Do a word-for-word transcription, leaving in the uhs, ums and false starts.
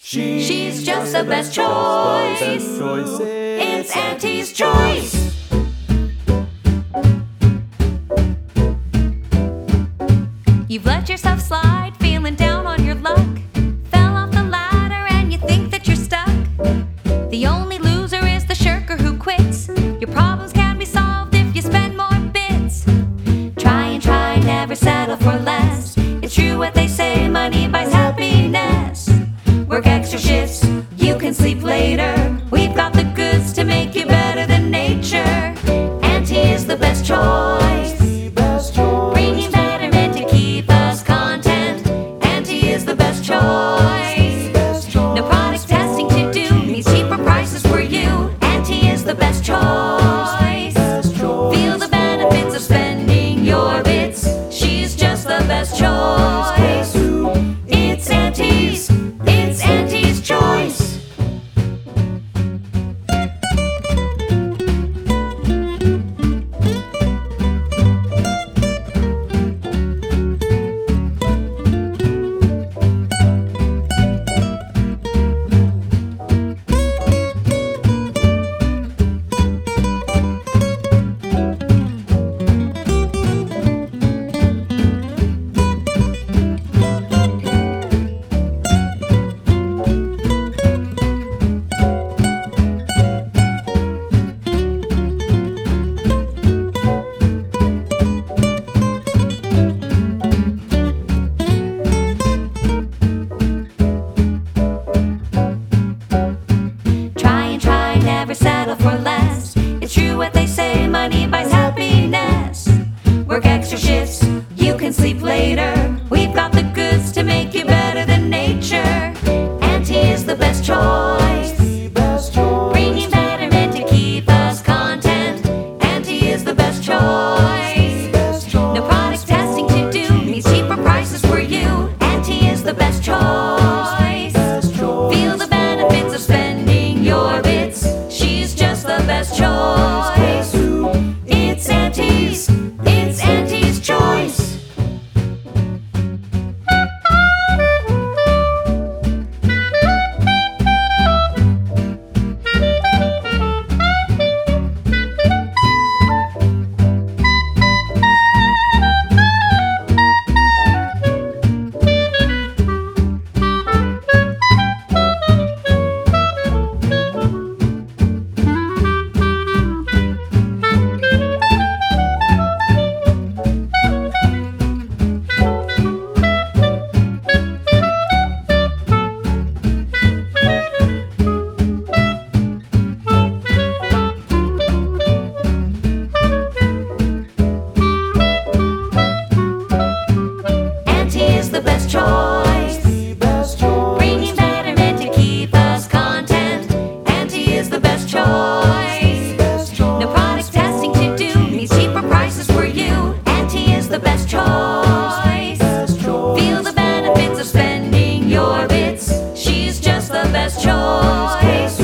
She's just the best choice. It's Auntie's choice. You've let yourself slide, feeling down on your luck. Fell off the ladder and you think that you're stuck. The only loser is the shirker who quits. Your problems can be solved if you spend more bits. Try and try, never settle for less. It's true what they say, money buys happiness. Work extra shifts, you can sleep later. We've got the goods to make you better than nature. Auntie is the best choice. Bringing betterment to keep us content. Auntie is the best choice. No product testing to do, means cheaper prices for you. Auntie is the best choice. Feel the benefits of spending your bits. She's just the best choice. It's Auntie's. It's Auntie's choice. Never settle for less. It's true what they say, money buys happiness. Work extra shifts, you can sleep later. We've got the goods to make you better than nature. Auntie is the best choice. Bringing betterment to keep us content. Auntie is the best choice. No product testing to do, means cheaper prices for you. Auntie is the best choice. Feel the benefits of spending your bits. She's just the best choice. It's Auntie's. It's Auntie's choice. The best choice. Bringing betterment to keep us content. Auntie is the best choice. No product testing to do, means cheaper prices for you. Auntie is the best choice. Feel the benefits of spending your bits. She's just the best choice.